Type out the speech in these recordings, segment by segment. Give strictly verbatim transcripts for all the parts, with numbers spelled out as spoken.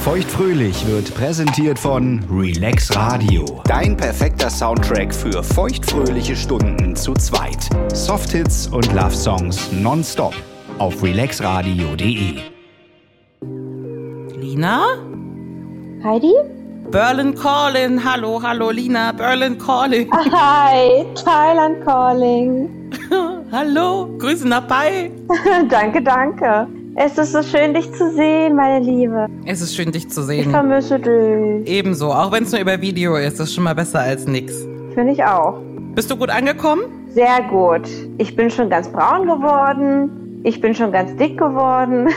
Feuchtfröhlich wird präsentiert von Relax Radio. Dein perfekter Soundtrack für feuchtfröhliche Stunden zu zweit. Softhits und Love-Songs nonstop auf relax radio punkt de. Lina? Heidi? Berlin Calling. Hallo, hallo Lina. Berlin Calling. Hi, Thailand Calling. Hallo, Grüße nach Pai. Danke, danke. Es ist so schön, dich zu sehen, meine Liebe. Es ist schön, dich zu sehen. Ich vermisse dich. Ebenso, auch wenn es nur über Video ist, ist schon mal besser als nix. Finde ich auch. Bist du gut angekommen? Sehr gut. Ich bin schon ganz braun geworden. Ich bin schon ganz dick geworden.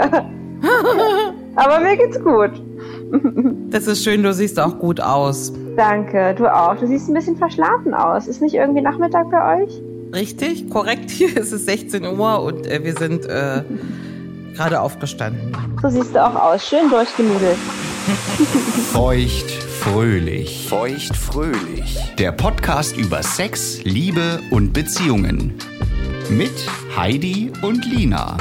Aber mir geht's gut. Das ist schön, du siehst auch gut aus. Danke, du auch. Du siehst ein bisschen verschlafen aus. Ist nicht irgendwie Nachmittag bei euch? Richtig, korrekt. Hier ist es sechzehn Uhr und äh, wir sind äh, gerade aufgestanden. So siehst du auch aus. Schön durchgenudelt. Feuchtfröhlich. Feuchtfröhlich. Der Podcast über Sex, Liebe und Beziehungen. Mit Heidi und Lina.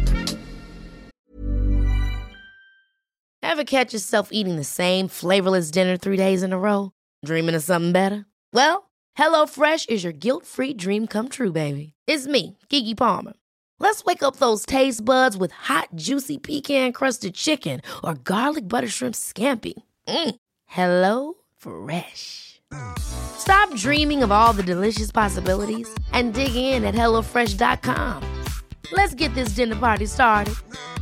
Ever catch yourself eating the same flavorless dinner three days in a row? Dreaming of something better? Well, HelloFresh is your guilt-free dream come true, baby. It's me, Keke Palmer. Let's wake up those taste buds with hot, juicy pecan-crusted chicken or garlic butter shrimp scampi. Mm. Hello Fresh. Stop dreaming of all the delicious possibilities and dig in at hello fresh dot com. Let's get this dinner party started.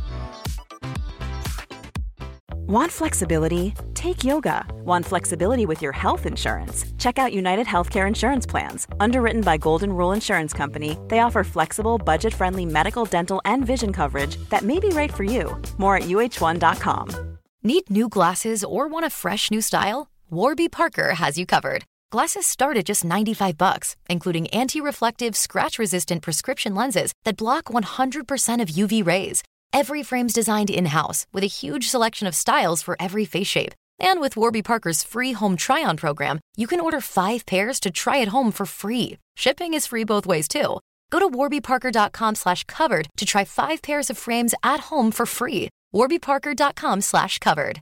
Want flexibility? Take yoga. Want flexibility with your health insurance? Check out United Healthcare Insurance Plans. Underwritten by Golden Rule Insurance Company, they offer flexible, budget-friendly medical, dental, and vision coverage that may be right for you. More at u h one dot com. Need new glasses or want a fresh new style? Warby Parker has you covered. Glasses start at just ninety-five bucks, including anti-reflective, scratch-resistant prescription lenses that block one hundred percent of U V rays. Every frame's designed in-house with a huge selection of styles for every face shape. And with Warby Parker's free home try-on program, you can order five pairs to try at home for free. Shipping is free both ways, too. Go to warby parker dot com slash covered to try five pairs of frames at home for free. warby parker dot com slash covered.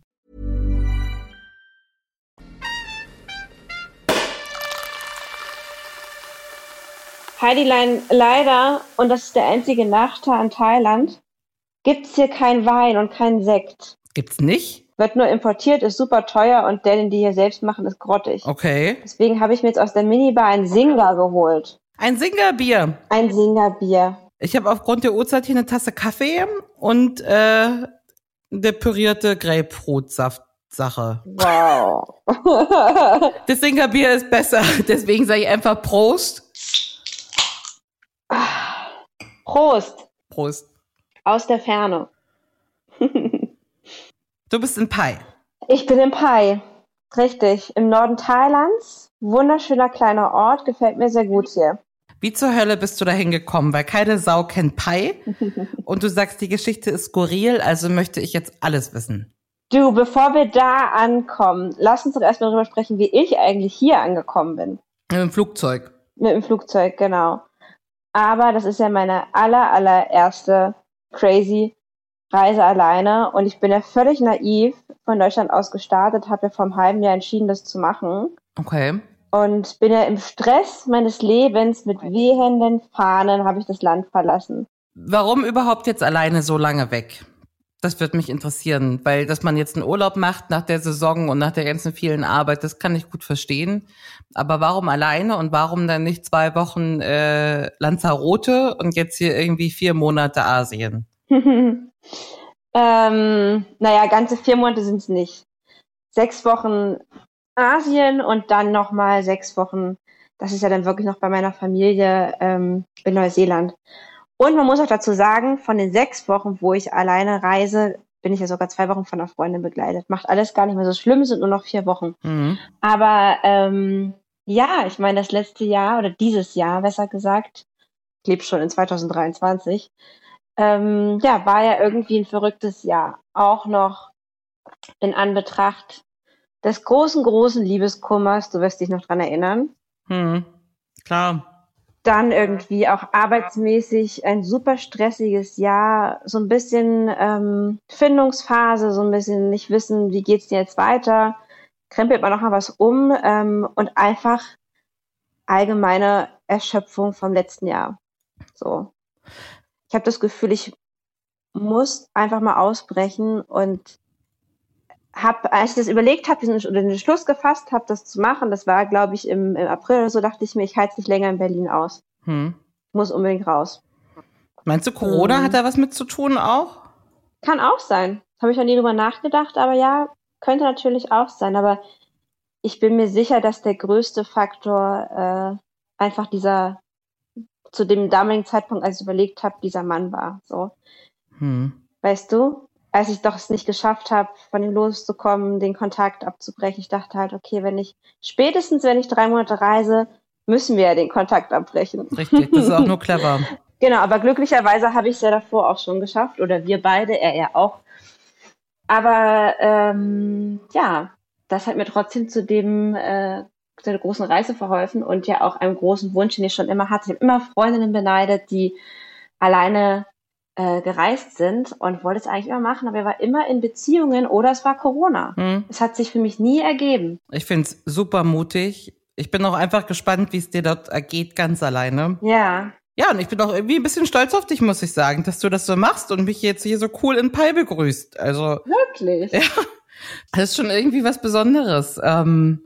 Heidilein, leider, und das ist der einzige Nachteil an Thailand, gibt's hier kein Wein und keinen Sekt. Gibt's nicht? Wird nur importiert, ist super teuer und der, den die hier selbst machen, ist grottig. Okay. Deswegen habe ich mir jetzt aus der Minibar ein Singa geholt. Ein Singa-Bier. Ein Singa-Bier. Ich habe aufgrund der Uhrzeit hier eine Tasse Kaffee und äh, eine pürierte Grapefruitsaft-Sache. Wow. Das Singa-Bier ist besser, deswegen sage ich einfach Prost. Prost. Prost. Aus der Ferne. Du bist in Pai. Ich bin in Pai. Richtig. Im Norden Thailands. Wunderschöner kleiner Ort. Gefällt mir sehr gut hier. Wie zur Hölle bist du da hingekommen? Weil keine Sau kennt Pai. Und du sagst, die Geschichte ist skurril, also möchte ich jetzt alles wissen. Du, bevor wir da ankommen, lass uns doch erstmal darüber sprechen, wie ich eigentlich hier angekommen bin. Mit dem Flugzeug. Mit dem Flugzeug, genau. Aber das ist ja meine aller, allererste crazy Reise alleine. Und ich bin ja völlig naiv von Deutschland aus gestartet, habe ja vor einem halben Jahr entschieden, das zu machen. Okay. Und bin ja im Stress meines Lebens mit wehenden Fahnen habe ich das Land verlassen. Warum überhaupt jetzt alleine so lange weg? Das würde mich interessieren, weil dass man jetzt einen Urlaub macht nach der Saison und nach der ganzen vielen Arbeit, das kann ich gut verstehen. Aber warum alleine und warum dann nicht zwei Wochen äh, Lanzarote und jetzt hier irgendwie vier Monate Asien? ähm, naja, ganze vier Monate sind es nicht. Sechs Wochen Asien und dann nochmal sechs Wochen, das ist ja dann wirklich noch bei meiner Familie ähm, in Neuseeland. Und man muss auch dazu sagen, von den sechs Wochen, wo ich alleine reise, bin ich ja sogar zwei Wochen von einer Freundin begleitet. Macht alles gar nicht mehr so schlimm, sind nur noch vier Wochen. Mhm. Aber ähm, ja, ich meine, das letzte Jahr oder dieses Jahr, besser gesagt, ich lebe schon in zwanzig dreiundzwanzig, ähm, ja, war ja irgendwie ein verrücktes Jahr. Auch noch in Anbetracht des großen, großen Liebeskummers, du wirst dich noch dran erinnern. Mhm. Klar. Dann irgendwie auch arbeitsmäßig ein super stressiges Jahr, so ein bisschen ähm, Findungsphase, so ein bisschen nicht wissen, wie geht's dir jetzt weiter, krempelt man noch mal was um ähm, und einfach allgemeine Erschöpfung vom letzten Jahr. So, ich habe das Gefühl, ich muss einfach mal ausbrechen und habe, als ich das überlegt habe, den, den Schluss gefasst habe, das zu machen, das war, glaube ich, im, im April oder so, dachte ich mir, ich halte es nicht länger in Berlin aus. Hm. Muss unbedingt raus. Meinst du, Corona hm. hat da was mit zu tun auch? Kann auch sein. Habe ich noch nie drüber nachgedacht, aber ja, könnte natürlich auch sein. Aber ich bin mir sicher, dass der größte Faktor äh, einfach dieser, zu dem damaligen Zeitpunkt, als ich überlegt habe, dieser Mann war. So. Hm. Weißt du? Als ich doch es nicht geschafft habe, von ihm loszukommen, den Kontakt abzubrechen, ich dachte halt, okay, wenn ich, spätestens wenn ich drei Monate reise, müssen wir ja den Kontakt abbrechen. Richtig, das ist auch nur clever. Genau, aber glücklicherweise habe ich es ja davor auch schon geschafft, oder wir beide, er ja auch. Aber ähm, ja, das hat mir trotzdem zu dem, äh, zu der großen Reise verholfen und ja auch einem großen Wunsch, den ich schon immer hatte. Ich habe immer Freundinnen beneidet, die alleine Äh, gereist sind und wollte es eigentlich immer machen, aber er war immer in Beziehungen oder es war Corona. Mhm. Es hat sich für mich nie ergeben. Ich finde es super mutig. Ich bin auch einfach gespannt, wie es dir dort ergeht, ganz alleine. Ja. Ja, und ich bin auch irgendwie ein bisschen stolz auf dich, muss ich sagen, dass du das so machst und mich jetzt hier so cool in Pai begrüßt. Also wirklich? Ja, das ist schon irgendwie was Besonderes. Ähm,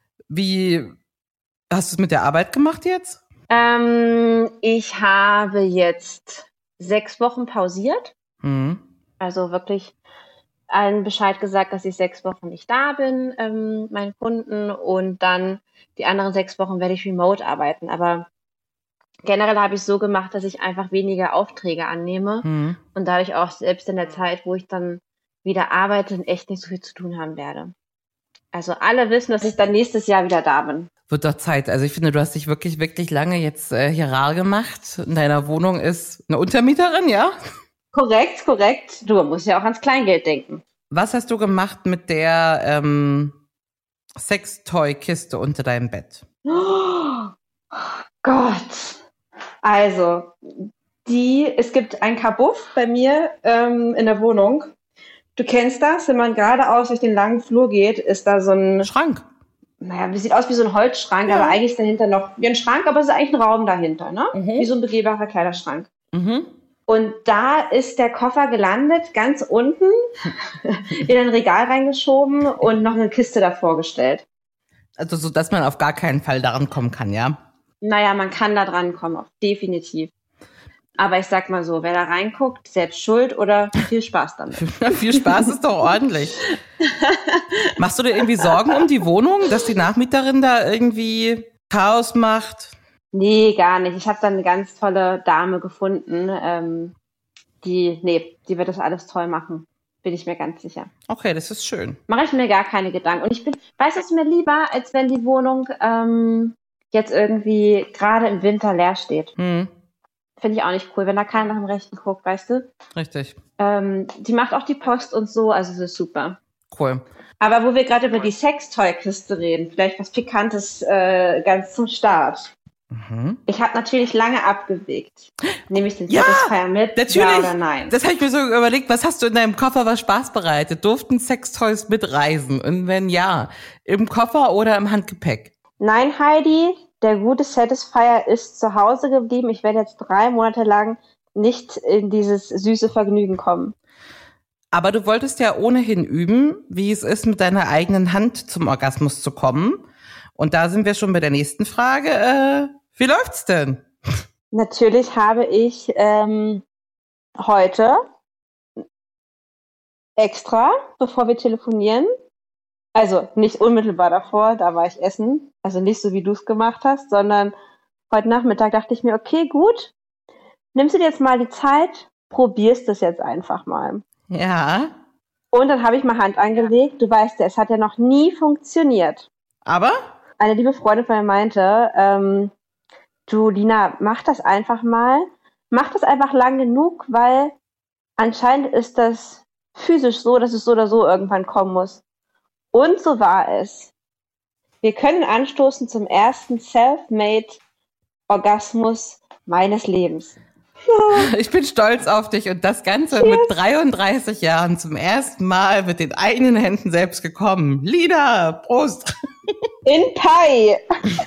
wie, hast du es mit der Arbeit gemacht jetzt? Ähm, ich habe jetzt sechs Wochen pausiert. Mhm. Also wirklich allen Bescheid gesagt, dass ich sechs Wochen nicht da bin, ähm, meinen Kunden. Und dann die anderen sechs Wochen werde ich remote arbeiten. Aber generell habe ich es so gemacht, dass ich einfach weniger Aufträge annehme. Mhm. Und dadurch auch selbst in der Zeit, wo ich dann wieder arbeite, echt nicht so viel zu tun haben werde. Also alle wissen, dass ich dann nächstes Jahr wieder da bin. Wird doch Zeit. Also ich finde, du hast dich wirklich, wirklich lange jetzt äh, hier rar gemacht. In deiner Wohnung ist eine Untermieterin, ja? Korrekt, korrekt. Du musst ja auch ans Kleingeld denken. Was hast du gemacht mit der ähm, Sextoy-Kiste unter deinem Bett? Oh Gott. Also, die, es gibt ein Kabuff bei mir ähm, in der Wohnung. Du kennst das, wenn man geradeaus durch den langen Flur geht, ist da so ein Schrank. Naja, sieht aus wie so ein Holzschrank, ja. Aber eigentlich ist dahinter noch wie ein Schrank, aber es ist eigentlich ein Raum dahinter, ne? Mhm. Wie so ein begehbarer Kleiderschrank. Mhm. Und da ist der Koffer gelandet, ganz unten, in ein Regal reingeschoben und noch eine Kiste davor gestellt. Also so, dass man auf gar keinen Fall daran kommen kann, ja? Naja, man kann da dran kommen, definitiv. Aber ich sag mal so, wer da reinguckt, selbst schuld oder viel Spaß damit. Viel Spaß ist doch ordentlich. Machst du dir irgendwie Sorgen um die Wohnung, dass die Nachmieterin da irgendwie Chaos macht? Nee, gar nicht. Ich habe da eine ganz tolle Dame gefunden, ähm, die, nee, die wird das alles toll machen. Bin ich mir ganz sicher. Okay, das ist schön. Mache ich mir gar keine Gedanken. Und ich bin, weiß es mir lieber, als wenn die Wohnung ähm, jetzt irgendwie gerade im Winter leer steht. Hm. Finde ich auch nicht cool, wenn da keiner nach dem Rechten guckt, weißt du? Richtig. Ähm, die macht auch die Post und so, also es ist super. Cool. Aber wo wir gerade über die Sextoy-Kiste reden, vielleicht was Pikantes äh, ganz zum Start. Mhm. Ich habe natürlich lange abgewegt. Nehme ich den ja, Satisfier mit, natürlich. Ja oder nein? Das habe ich mir so überlegt, was hast du in deinem Koffer, was Spaß bereitet? Durften Sextoys mitreisen? Und wenn ja, im Koffer oder im Handgepäck? Nein, Heidi, der gute Satisfier ist zu Hause geblieben. Ich werde jetzt drei Monate lang nicht in dieses süße Vergnügen kommen. Aber du wolltest ja ohnehin üben, wie es ist, mit deiner eigenen Hand zum Orgasmus zu kommen. Und da sind wir schon bei der nächsten Frage. Äh, wie läuft's denn? Natürlich habe ich ähm, heute extra, bevor wir telefonieren, also nicht unmittelbar davor, da war ich essen, also nicht so, wie du es gemacht hast, sondern heute Nachmittag dachte ich mir, okay, gut, nimmst du dir jetzt mal die Zeit, probierst es jetzt einfach mal. Ja. Und dann habe ich mal Hand angelegt. Du weißt ja, es hat ja noch nie funktioniert. Aber? Eine liebe Freundin von mir meinte, ähm, du, Lina, mach das einfach mal. Mach das einfach lang genug, weil anscheinend ist das physisch so, dass es so oder so irgendwann kommen muss. Und so war es. Wir können anstoßen zum ersten Self-Made Orgasmus meines Lebens. Ich bin stolz auf dich und das Ganze Cheers. Mit dreiunddreißig Jahren zum ersten Mal mit den eigenen Händen selbst gekommen. Lieder, Prost! In Pai!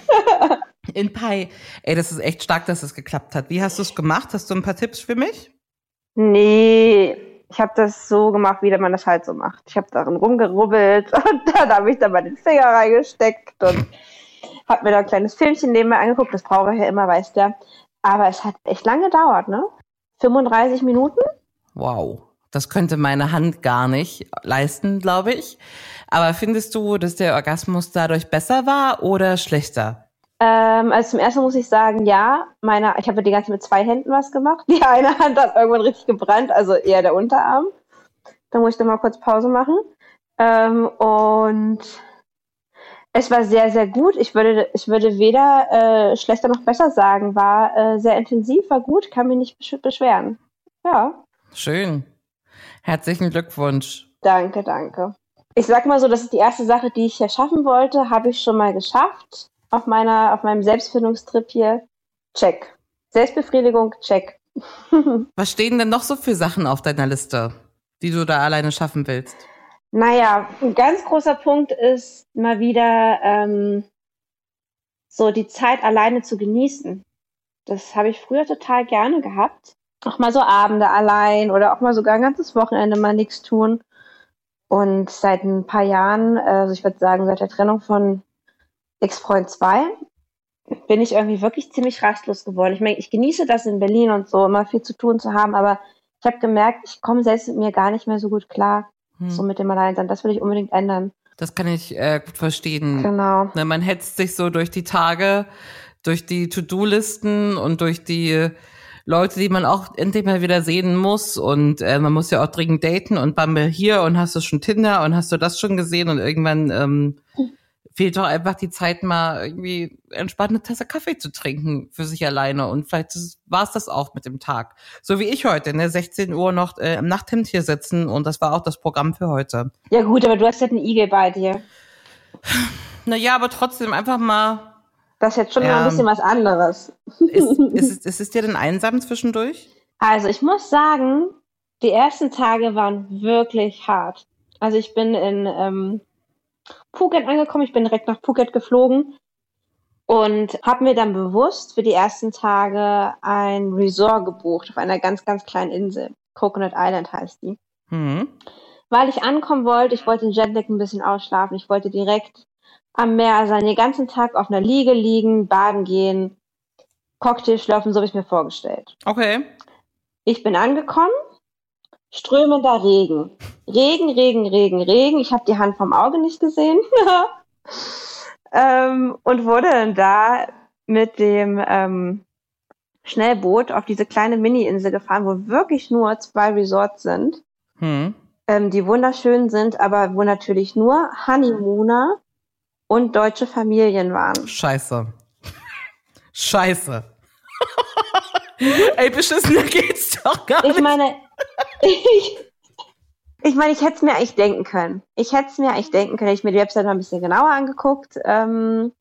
In Pai. Ey, das ist echt stark, dass es geklappt hat. Wie hast du es gemacht? Hast du ein paar Tipps für mich? Nee, ich habe das so gemacht, wie man das halt so macht. Ich habe darin rumgerubbelt und dann habe ich da mal den Finger reingesteckt und habe mir da ein kleines Filmchen nebenbei angeguckt. Das brauche ich ja immer, weißt du. Aber es hat echt lange gedauert, ne? fünfunddreißig Minuten? Wow, das könnte meine Hand gar nicht leisten, glaube ich. Aber findest du, dass der Orgasmus dadurch besser war oder schlechter? Ähm, also zum ersten muss ich sagen, ja. Meine, ich habe die ganze Zeit mit zwei Händen was gemacht. Die eine Hand hat irgendwann richtig gebrannt, also eher der Unterarm. Da muss ich dann mal kurz Pause machen. Ähm, und es war sehr, sehr gut. Ich würde, ich würde weder äh, schlechter noch besser sagen. War äh, sehr intensiv, war gut, kann mich nicht besch- beschweren. Ja. Schön. Herzlichen Glückwunsch. Danke, danke. Ich sag mal so, das ist die erste Sache, die ich hier schaffen wollte, habe ich schon mal geschafft. Auf meiner, auf meinem Selbstfindungstrip hier. Check. Selbstbefriedigung, check. Was stehen denn noch so für Sachen auf deiner Liste, die du da alleine schaffen willst? Naja, ein ganz großer Punkt ist mal wieder ähm, so die Zeit alleine zu genießen. Das habe ich früher total gerne gehabt. Auch mal so Abende allein oder auch mal sogar ein ganzes Wochenende mal nichts tun. Und seit ein paar Jahren, also ich würde sagen seit der Trennung von Ex-Freund zwei, bin ich irgendwie wirklich ziemlich rastlos geworden. Ich meine, ich genieße das in Berlin und so, immer viel zu tun zu haben, aber ich habe gemerkt, ich komme selbst mit mir gar nicht mehr so gut klar. So mit dem Alleinsein. Das will ich unbedingt ändern. Das kann ich äh, gut verstehen. Genau. Ne, man hetzt sich so durch die Tage, durch die To-Do-Listen und durch die Leute, die man auch endlich mal wieder sehen muss. Und äh, man muss ja auch dringend daten und Bumble hier und hast du schon Tinder und hast du das schon gesehen und irgendwann ähm, fehlt doch einfach die Zeit, mal irgendwie entspannt eine Tasse Kaffee zu trinken für sich alleine. Und vielleicht war es das auch mit dem Tag. So wie ich heute, ne, sechzehn Uhr noch äh, im Nachthemd hier sitzen und das war auch das Programm für heute. Ja gut, aber du hast ja einen Igel bei dir. Naja, aber trotzdem einfach mal... Das ist jetzt schon ja, mal ein bisschen was anderes. Ist, ist, ist es dir denn einsam zwischendurch? Also ich muss sagen, die ersten Tage waren wirklich hart. Also ich bin in... Ähm, Phuket angekommen, ich bin direkt nach Phuket geflogen und habe mir dann bewusst für die ersten Tage ein Resort gebucht auf einer ganz, ganz kleinen Insel. Coconut Island heißt die. Mhm. Weil ich ankommen wollte, ich wollte den Jetlag ein bisschen ausschlafen, ich wollte direkt am Meer sein, den ganzen Tag auf einer Liege liegen, baden gehen, Cocktail schlürfen, so habe ich mir vorgestellt. Okay. Ich bin angekommen, strömender Regen. Regen, Regen, Regen, Regen. Ich habe die Hand vom Auge nicht gesehen. ähm, und wurde dann da mit dem ähm, Schnellboot auf diese kleine Mini-Insel gefahren, wo wirklich nur zwei Resorts sind, hm. ähm, die wunderschön sind, aber wo natürlich nur Honeymooner und deutsche Familien waren. Scheiße. Scheiße. Ey, beschissener geht's doch gar nicht. Ich meine, ich, ich meine, ich hätte es mir eigentlich denken können. Ich hätte es mir eigentlich denken können. Ich mir die Website mal ein bisschen genauer angeguckt. Ähm,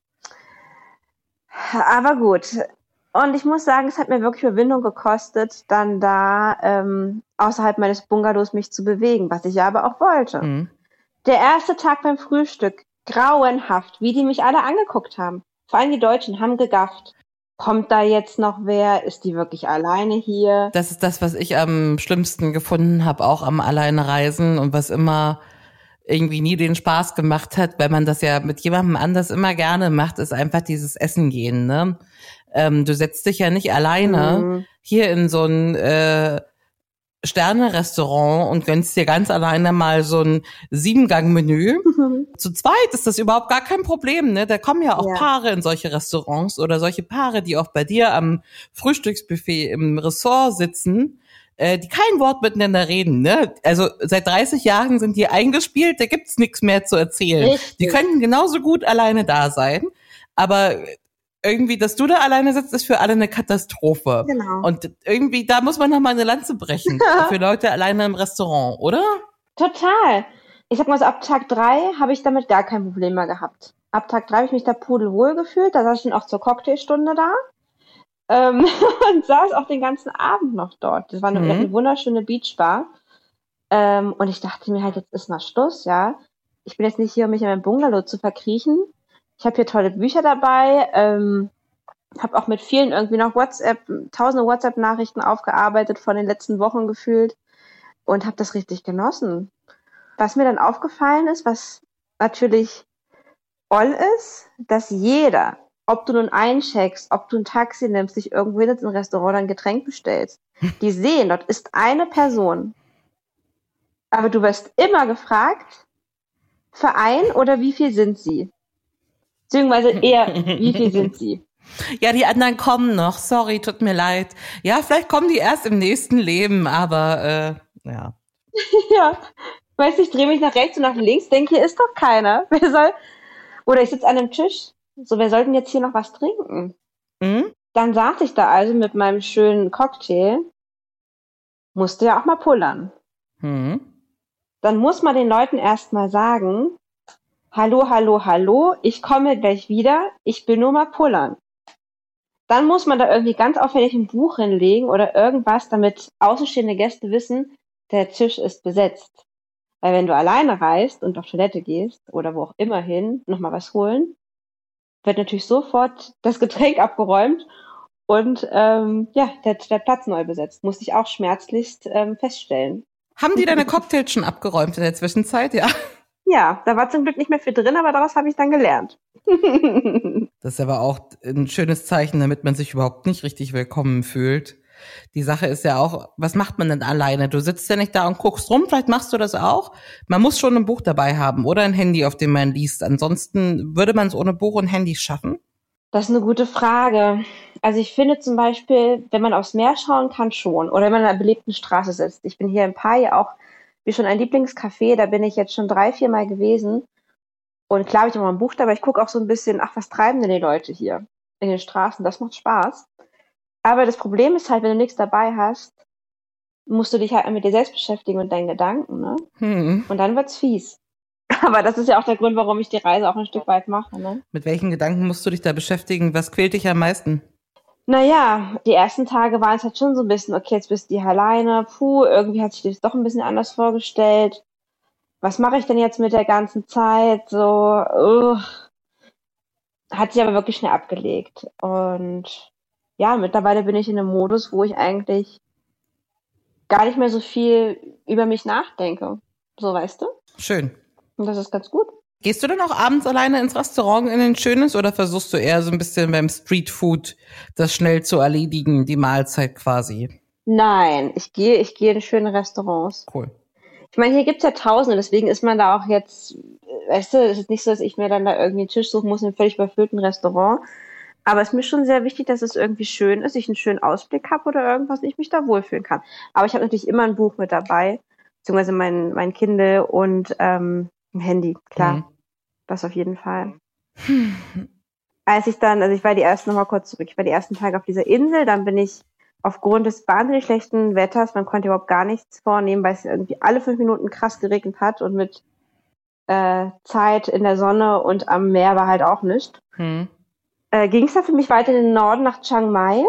aber gut. Und ich muss sagen, es hat mir wirklich Überwindung gekostet, dann da ähm, außerhalb meines Bungalows mich zu bewegen, was ich ja aber auch wollte. Mhm. Der erste Tag beim Frühstück, grauenhaft, wie die mich alle angeguckt haben. Vor allem die Deutschen haben gegafft. Kommt da jetzt noch wer? Ist die wirklich alleine hier? Das ist das, was ich am schlimmsten gefunden habe, auch am Alleinereisen und was immer irgendwie nie den Spaß gemacht hat, weil man das ja mit jemandem anders immer gerne macht, ist einfach dieses Essen gehen, ne? Ähm, du setzt dich ja nicht alleine mhm. hier in so ein äh, Sterne-Restaurant und gönnst dir ganz alleine mal so ein Siebengang-Menü. Mhm. Zu zweit ist das überhaupt gar kein Problem, ne? Da kommen ja auch ja. Paare in solche Restaurants oder solche Paare, die auch bei dir am Frühstücksbuffet im Ressort sitzen, äh, die kein Wort miteinander reden, ne? Also seit dreißig Jahren sind die eingespielt, da gibt's nichts mehr zu erzählen. Richtig. Die könnten genauso gut alleine da sein, aber irgendwie, dass du da alleine sitzt, ist für alle eine Katastrophe. Genau. Und irgendwie, da muss man noch mal eine Lanze brechen. Für Leute alleine im Restaurant, oder? Total. Ich sag mal so, ab Tag drei habe ich damit gar kein Problem mehr gehabt. Ab Tag drei habe ich mich da pudelwohl gefühlt. Da saß ich dann auch zur Cocktailstunde da. ähm, und saß auch den ganzen Abend noch dort. Das war eine, Mhm. eine wunderschöne Beachbar. Ähm, und ich dachte mir halt, jetzt ist mal Schluss, ja. Ich bin jetzt nicht hier, um mich in meinem Bungalow zu verkriechen. Ich habe hier tolle Bücher dabei, ähm, habe auch mit vielen irgendwie noch WhatsApp, tausende WhatsApp-Nachrichten aufgearbeitet von den letzten Wochen gefühlt und habe das richtig genossen. Was mir dann aufgefallen ist, was natürlich all ist, dass jeder, ob du nun eincheckst, ob du ein Taxi nimmst, dich irgendwo hin ins Restaurant oder ein Getränk bestellst, die sehen, dort ist eine Person. Aber du wirst immer gefragt, Verein oder wie viel sind sie? Beziehungsweise eher, wie viel sind sie? Ja, die anderen kommen noch. Sorry, tut mir leid. Ja, vielleicht kommen die erst im nächsten Leben, aber äh, ja. Ja, weißt du, ich drehe mich nach rechts und nach links, denke, hier ist doch keiner. Wer soll? Oder ich sitze an einem Tisch. So, wer soll denn jetzt hier noch was trinken? Hm? Dann saß ich da also mit meinem schönen Cocktail. Musste ja auch mal pullern. Hm. Dann muss man den Leuten erstmal sagen, hallo, hallo, hallo, ich komme gleich wieder, ich will nur mal pullern. Dann muss man da irgendwie ganz auffällig ein Buch hinlegen oder irgendwas, damit außenstehende Gäste wissen, der Tisch ist besetzt. Weil wenn du alleine reist und auf Toilette gehst oder wo auch immer hin, nochmal was holen, wird natürlich sofort das Getränk abgeräumt und ähm, ja, der, der Platz neu besetzt. Musste ich auch schmerzlichst ähm, feststellen. Haben die deine Cocktails schon abgeräumt in der Zwischenzeit? Ja. Ja, da war zum Glück nicht mehr viel drin, aber daraus habe ich dann gelernt. Das ist aber auch ein schönes Zeichen, damit man sich überhaupt nicht richtig willkommen fühlt. Die Sache ist ja auch, was macht man denn alleine? Du sitzt ja nicht da und guckst rum, vielleicht machst du das auch. Man muss schon ein Buch dabei haben oder ein Handy, auf dem man liest. Ansonsten würde man es ohne Buch und Handy schaffen? Das ist eine gute Frage. Also ich finde zum Beispiel, wenn man aufs Meer schauen kann, schon. Oder wenn man an einer belebten Straße sitzt. Ich bin hier in Pai auch, wie schon ein Lieblingscafé, da bin ich jetzt schon drei, vier Mal gewesen. Und klar habe ich immer ein Buch dabei. Ich gucke auch so ein bisschen, ach, was treiben denn die Leute hier in den Straßen? Das macht Spaß. Aber das Problem ist halt, wenn du nichts dabei hast, musst du dich halt mit dir selbst beschäftigen und deinen Gedanken, ne? Hm. Und dann wird's fies. Aber das ist ja auch der Grund, warum ich die Reise auch ein Stück weit mache, ne? Mit welchen Gedanken musst du dich da beschäftigen? Was quält dich am meisten? Naja, die ersten Tage waren es halt schon so ein bisschen, okay, jetzt bist du hier alleine, puh, irgendwie hat sich das doch ein bisschen anders vorgestellt. Was mache ich denn jetzt mit der ganzen Zeit? So, uh, hat sich aber wirklich schnell abgelegt. Und ja, mittlerweile bin ich in einem Modus, wo ich eigentlich gar nicht mehr so viel über mich nachdenke. So, weißt du? Schön. Und das ist ganz gut. Gehst du denn auch abends alleine ins Restaurant in ein schönes oder versuchst du eher so ein bisschen beim Streetfood das schnell zu erledigen, die Mahlzeit quasi? Nein, ich gehe, ich gehe in schöne Restaurants. Cool. Ich meine, hier gibt's ja Tausende, deswegen ist man da auch jetzt, weißt du, es ist nicht so, dass ich mir dann da irgendwie einen Tisch suchen muss in einem völlig überfüllten Restaurant. Aber es ist mir schon sehr wichtig, dass es irgendwie schön ist, ich einen schönen Ausblick habe oder irgendwas und ich mich da wohlfühlen kann. Aber ich habe natürlich immer ein Buch mit dabei, beziehungsweise mein, mein Kindle und ähm, ein Handy, klar. Mhm. Das auf jeden Fall. Als ich dann, also ich war die ersten, nochmal kurz zurück, ich war die ersten Tage auf dieser Insel, dann bin ich aufgrund des wahnsinnig schlechten Wetters, man konnte überhaupt gar nichts vornehmen, weil es irgendwie alle fünf Minuten krass geregnet hat und mit äh, Zeit in der Sonne und am Meer war halt auch nichts. Hm. Äh, ging es dann für mich weiter in den Norden nach Chiang Mai.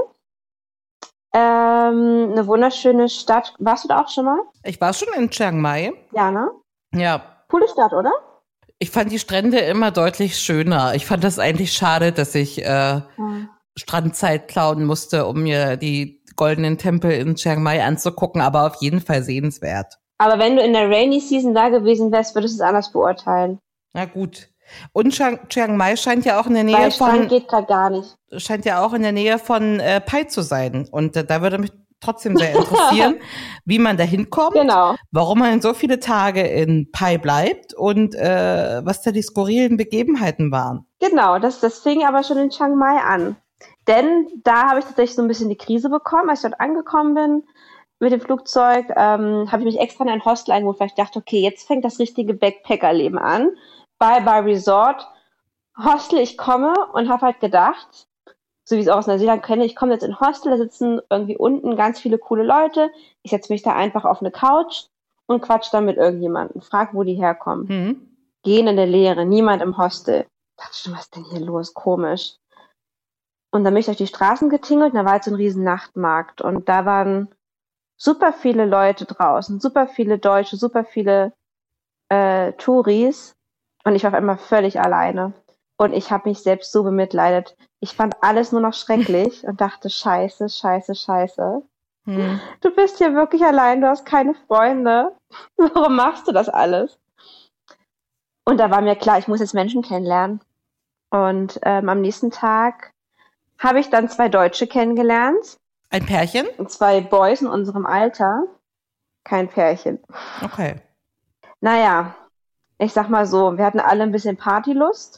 Ähm, eine wunderschöne Stadt. Warst du da auch schon mal? Ich war schon in Chiang Mai. Ja, ne? Ja. Coole Stadt, oder? Ich fand die Strände immer deutlich schöner. Ich fand das eigentlich schade, dass ich äh, Hm. Strandzeit klauen musste, um mir die goldenen Tempel in Chiang Mai anzugucken, aber auf jeden Fall sehenswert. Aber wenn du in der Rainy Season da gewesen wärst, würdest du es anders beurteilen. Na gut. Und Chiang, Chiang Mai scheint ja auch in der Nähe Weil von Strand geht gerade gar nicht. scheint ja auch in der Nähe von äh, Pai zu sein. Und äh, da würde mich trotzdem sehr interessieren, wie man da hinkommt, Genau. warum man so viele Tage in Pai bleibt und äh, was da die skurrilen Begebenheiten waren. Genau, das, das fing aber schon in Chiang Mai an. Denn da habe ich tatsächlich so ein bisschen die Krise bekommen, als ich dort angekommen bin mit dem Flugzeug, ähm, habe ich mich extra in ein Hostel eingebucht, weil ich dachte, okay, jetzt fängt das richtige Backpackerleben an. Bye bye Resort, Hostel, ich komme und habe halt gedacht, so wie ich es auch aus Neuseeland kenne, ich komme jetzt in ein Hostel, da sitzen irgendwie unten ganz viele coole Leute, ich setze mich da einfach auf eine Couch und quatsch dann mit irgendjemandem, frag, wo die herkommen. Hm. Gehen in der Leere, niemand im Hostel. Ich dachte schon, was ist denn hier los? Komisch. Und dann bin ich durch die Straßen getingelt und da war halt so ein riesen Nachtmarkt. Und da waren super viele Leute draußen, super viele Deutsche, super viele äh, Touris. Und ich war auf einmal völlig alleine. Und ich habe mich selbst so bemitleidet. Ich fand alles nur noch schrecklich und dachte, scheiße, scheiße, scheiße. Hm. Du bist hier wirklich allein, du hast keine Freunde. Warum machst du das alles? Und da war mir klar, ich muss jetzt Menschen kennenlernen. Und ähm, am nächsten Tag habe ich dann zwei Deutsche kennengelernt. Ein Pärchen? Und zwei Boys in unserem Alter. Kein Pärchen. Okay. Naja, ich sag mal so, wir hatten alle ein bisschen Partylust.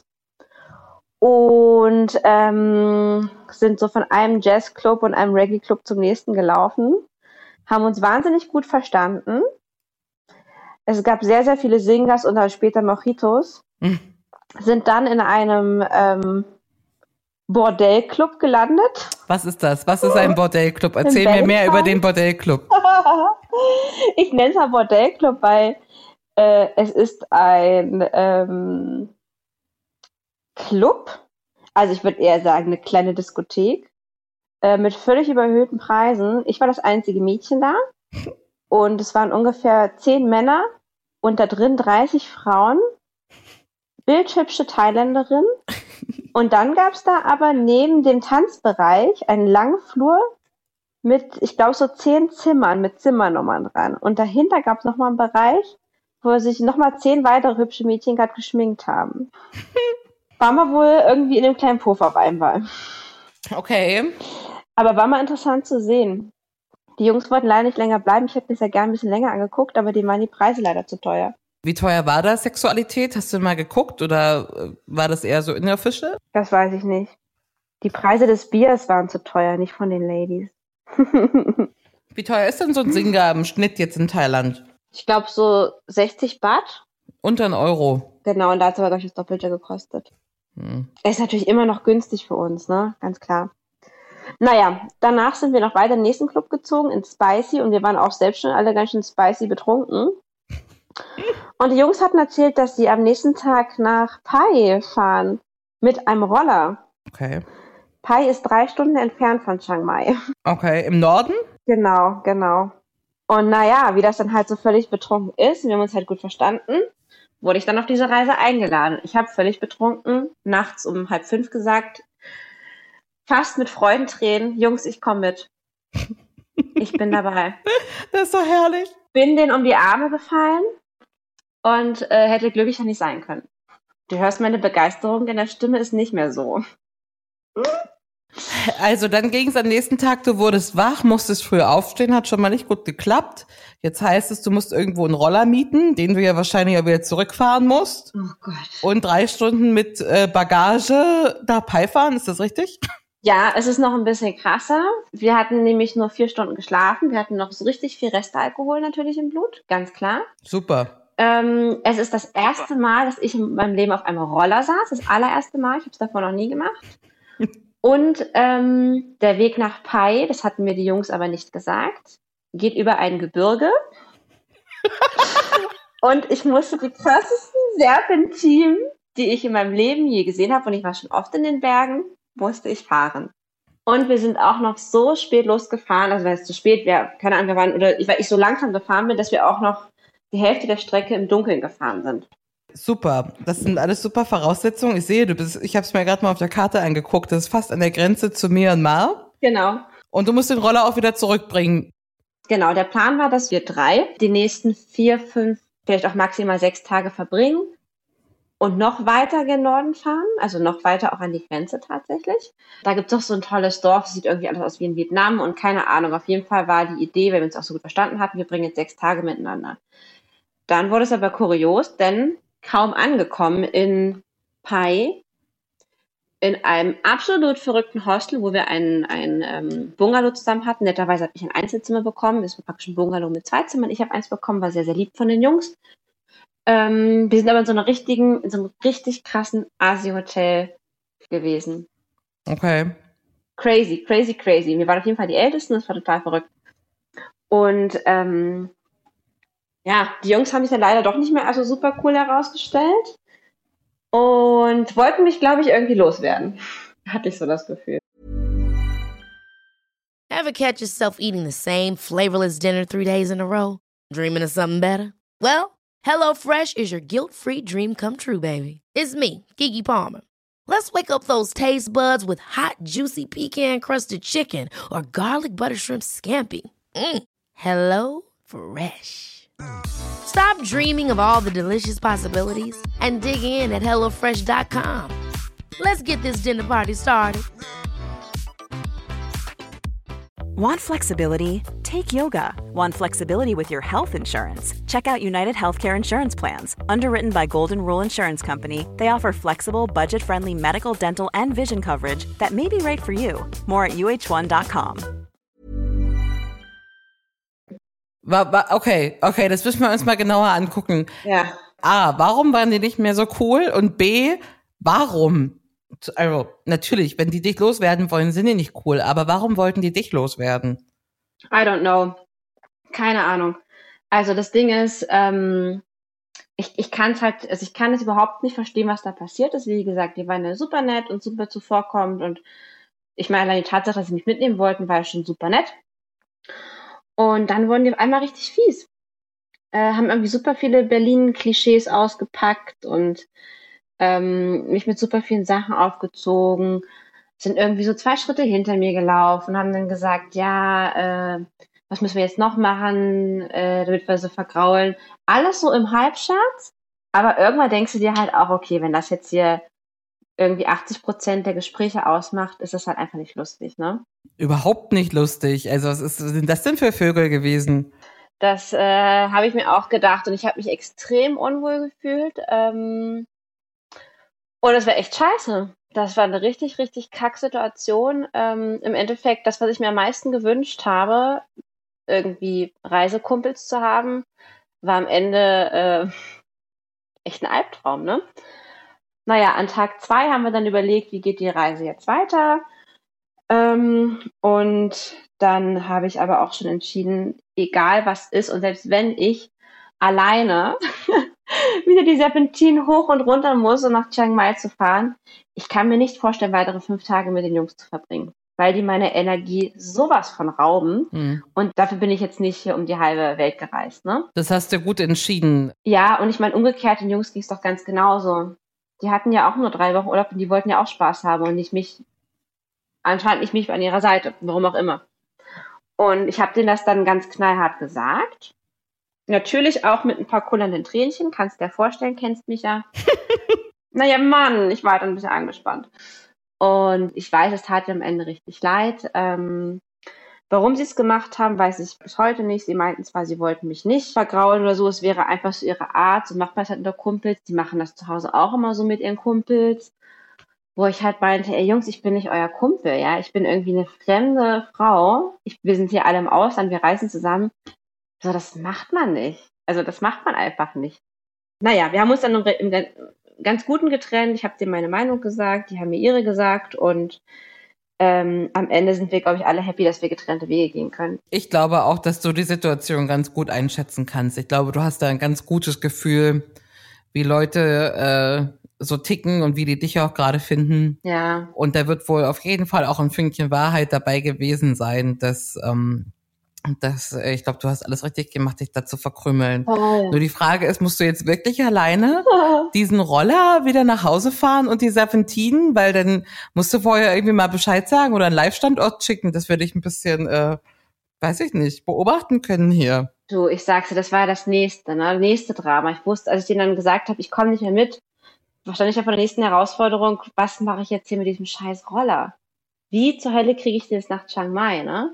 Und ähm, sind so von einem Jazzclub und einem Reggae-Club zum nächsten gelaufen. Haben uns wahnsinnig gut verstanden. Es gab sehr, sehr viele Singers und dann später Mojitos. Mhm. Sind dann in einem ähm, Bordellclub gelandet. Was ist das? Was ist ein Bordellclub? Erzähl mir mehr über den Bordellclub. Ich nenne es mal Bordellclub, weil äh, es ist ein ähm, Club, also ich würde eher sagen eine kleine Diskothek, äh, mit völlig überhöhten Preisen. Ich war das einzige Mädchen da und es waren ungefähr zehn Männer und da drin dreißig Frauen, bildhübsche Thailänderin. Und dann gab es da aber neben dem Tanzbereich einen langen Flur mit, ich glaube, so zehn Zimmern mit Zimmernummern dran. Und dahinter gab es nochmal einen Bereich, wo sich nochmal zehn weitere hübsche Mädchen gerade geschminkt haben. War mal wohl irgendwie in dem kleinen Pufferweinball. Okay. Aber war mal interessant zu sehen. Die Jungs wollten leider nicht länger bleiben. Ich hätte mir das ja gerne ein bisschen länger angeguckt, aber denen waren die Preise leider zu teuer. Wie teuer war da Sexualität? Hast du mal geguckt oder war das eher so inofficial? Das weiß ich nicht. Die Preise des Biers waren zu teuer, nicht von den Ladies. Wie teuer ist denn so ein Singer im Schnitt jetzt in Thailand? Ich glaube so sechzig Baht. Unter einen Euro. Genau, und da hat es aber, glaube ich, das Doppelte gekostet. Hm. Ist natürlich immer noch günstig für uns, ne? Ganz klar. Naja, danach sind wir noch weiter in den nächsten Club gezogen, in Spicy, und wir waren auch selbst schon alle ganz schön spicy betrunken. Und die Jungs hatten erzählt, dass sie am nächsten Tag nach Pai fahren. Mit einem Roller. Okay. Pai ist drei Stunden entfernt von Chiang Mai. Okay, im Norden? Genau, genau. Und naja, wie das dann halt so völlig betrunken ist, wir haben uns halt gut verstanden, wurde ich dann auf diese Reise eingeladen. Ich habe völlig betrunken, nachts um halb fünf gesagt, fast mit Freudentränen, Jungs, ich komme mit. Ich bin dabei. Das ist so herrlich. Bin denen um die Arme gefallen und äh, hätte glücklicher nicht sein können. Du hörst, meine Begeisterung in der Stimme ist nicht mehr so. Also dann ging es am nächsten Tag, du wurdest wach, musstest früh aufstehen, hat schon mal nicht gut geklappt. Jetzt heißt es, du musst irgendwo einen Roller mieten, den du ja wahrscheinlich auch wieder zurückfahren musst. Oh Gott. Und drei Stunden mit äh, Bagage nach Pai fahren, ist das richtig? Ja, es ist noch ein bisschen krasser. Wir hatten nämlich nur vier Stunden geschlafen. Wir hatten noch so richtig viel Restalkohol natürlich im Blut, ganz klar. Super. Ähm, es ist das erste Mal, dass ich in meinem Leben auf einem Roller saß. Das allererste Mal. Ich habe es davor noch nie gemacht. Und ähm, der Weg nach Pai, das hatten mir die Jungs aber nicht gesagt, geht über ein Gebirge. Und ich musste die krassesten Serpentinen, die ich in meinem Leben je gesehen habe, und ich war schon oft in den Bergen, musste ich fahren. Und wir sind auch noch so spät losgefahren, also weil es zu spät wäre, keine Ahnung, wir waren, oder weil ich so langsam gefahren bin, dass wir auch noch die Hälfte der Strecke im Dunkeln gefahren sind. Super, das sind alles super Voraussetzungen. Ich sehe, du bist, ich habe es mir gerade mal auf der Karte angeguckt, das ist fast an der Grenze zu Myanmar. Genau. Und du musst den Roller auch wieder zurückbringen. Genau, der Plan war, dass wir drei die nächsten vier, fünf, vielleicht auch maximal sechs Tage verbringen und noch weiter gen Norden fahren, also noch weiter auch an die Grenze tatsächlich. Da gibt es doch so ein tolles Dorf, sieht irgendwie alles aus wie in Vietnam und keine Ahnung. Auf jeden Fall war die Idee, weil wir uns auch so gut verstanden hatten, wir bringen jetzt sechs Tage miteinander. Dann wurde es aber kurios, denn kaum angekommen in Pai, in einem absolut verrückten Hostel, wo wir einen, einen ähm, Bungalow zusammen hatten. Netterweise habe ich ein Einzelzimmer bekommen. Das war praktisch ein Bungalow mit zwei Zimmern. Ich habe eins bekommen, war sehr, sehr lieb von den Jungs. Ähm, wir sind aber in so einer richtigen, in so einem richtig krassen Asi-Hotel gewesen. Okay. Crazy, crazy, crazy. Wir waren auf jeden Fall die Ältesten, das war total verrückt. Und ähm, ja, die Jungs haben sich dann leider doch nicht mehr also super cool herausgestellt und wollten mich, glaube ich, irgendwie loswerden. Hatte ich so das Gefühl. Ever catch yourself eating the same flavorless dinner three days in a row? Dreaming of something better? Well, HelloFresh is your guilt-free dream come true, baby. It's me, Keke Palmer. Let's wake up those taste buds with hot, juicy pecan-crusted chicken or garlic butter shrimp scampi. Mm. Hello Fresh. Stop dreaming of all the delicious possibilities and dig in at hello fresh dot com. Let's get this dinner party started. Want flexibility? Take yoga. Want flexibility with your health insurance? Check out United Healthcare Insurance Plans. Underwritten by Golden Rule Insurance Company, they offer flexible, budget-friendly medical, dental, and vision coverage that may be right for you. More at u h one dot com. Okay, okay, das müssen wir uns mal genauer angucken. Ja. A, warum waren die nicht mehr so cool? Und B, warum? Also, natürlich, wenn die dich loswerden wollen, sind die nicht cool. Aber warum wollten die dich loswerden? I don't know. Keine Ahnung. Also das Ding ist, ähm, ich, ich kann es halt, also ich kann es überhaupt nicht verstehen, was da passiert ist. Wie gesagt, die waren ja super nett und super zuvorkommend. Und ich meine, allein die Tatsache, dass sie mich mitnehmen wollten, war ja schon super nett. Und dann wurden die auf einmal richtig fies. Äh, haben irgendwie super viele Berlin-Klischees ausgepackt und ähm, mich mit super vielen Sachen aufgezogen, sind irgendwie so zwei Schritte hinter mir gelaufen, haben dann gesagt, ja, äh, was müssen wir jetzt noch machen, äh, damit wir so vergraulen. Alles so im Halbscherz, aber irgendwann denkst du dir halt auch, okay, wenn das jetzt hier irgendwie achtzig Prozent der Gespräche ausmacht, ist das halt einfach nicht lustig, ne? Überhaupt nicht lustig. Also was ist, was sind das denn für Vögel gewesen? Das äh, habe ich mir auch gedacht und ich habe mich extrem unwohl gefühlt. Ähm, und das war echt scheiße. Das war eine richtig, richtig Kacksituation. Ähm, im Endeffekt, das, was ich mir am meisten gewünscht habe, irgendwie Reisekumpels zu haben, war am Ende äh, echt ein Albtraum, ne? Naja, an Tag zwei haben wir dann überlegt, wie geht die Reise jetzt weiter. Ähm, und dann habe ich aber auch schon entschieden, egal was ist und selbst wenn ich alleine wieder die Serpentinen hoch und runter muss, um nach Chiang Mai zu fahren, ich kann mir nicht vorstellen, weitere fünf Tage mit den Jungs zu verbringen, weil die meine Energie sowas von rauben. Mhm. Und dafür bin ich jetzt nicht hier um die halbe Welt gereist, ne? Das hast du gut entschieden. Ja, und ich meine, umgekehrt, den Jungs ging es doch ganz genauso. Die hatten ja auch nur drei Wochen Urlaub und die wollten ja auch Spaß haben und nicht mich, anscheinend nicht mich an ihrer Seite, warum auch immer. Und ich habe denen das dann ganz knallhart gesagt. Natürlich auch mit ein paar kullernden Tränchen, kannst dir vorstellen, kennst mich ja. Naja, Mann, ich war dann ein bisschen angespannt. Und ich weiß, es tat mir am Ende richtig leid. Ähm, warum sie es gemacht haben, weiß ich bis heute nicht. Sie meinten zwar, sie wollten mich nicht vergraulen oder so, es wäre einfach so ihre Art, so macht man es halt unter Kumpels. Die machen das zu Hause auch immer so mit ihren Kumpels. Wo ich halt meinte, ey Jungs, ich bin nicht euer Kumpel, ja. Ich bin irgendwie eine fremde Frau. Ich, wir sind hier alle im Ausland, wir reisen zusammen. So, das macht man nicht. Also das macht man einfach nicht. Naja, wir haben uns dann im, im ganz Guten getrennt. Ich habe denen meine Meinung gesagt, die haben mir ihre gesagt und ähm, am Ende sind wir, glaube ich, alle happy, dass wir getrennte Wege gehen können. Ich glaube auch, dass du die Situation ganz gut einschätzen kannst. Ich glaube, du hast da ein ganz gutes Gefühl, wie Leute äh, so ticken und wie die dich auch gerade finden. Ja. Und da wird wohl auf jeden Fall auch ein Fünkchen Wahrheit dabei gewesen sein, dass ähm, Das, ich glaube, du hast alles richtig gemacht, dich da zu verkrümeln. Oh. Nur die Frage ist, musst du jetzt wirklich alleine oh. diesen Roller wieder nach Hause fahren und die Serpentinen? Weil dann musst du vorher irgendwie mal Bescheid sagen oder einen Live-Standort schicken, dass wir dich ein bisschen, äh, weiß ich nicht, beobachten können hier. Du, ich sag's dir, das war das nächste, ne, nächste Drama. Ich wusste, als ich denen dann gesagt habe, ich komme nicht mehr mit, wahrscheinlich vor der nächsten Herausforderung, was mache ich jetzt hier mit diesem scheiß Roller? Wie zur Hölle kriege ich den jetzt nach Chiang Mai, ne?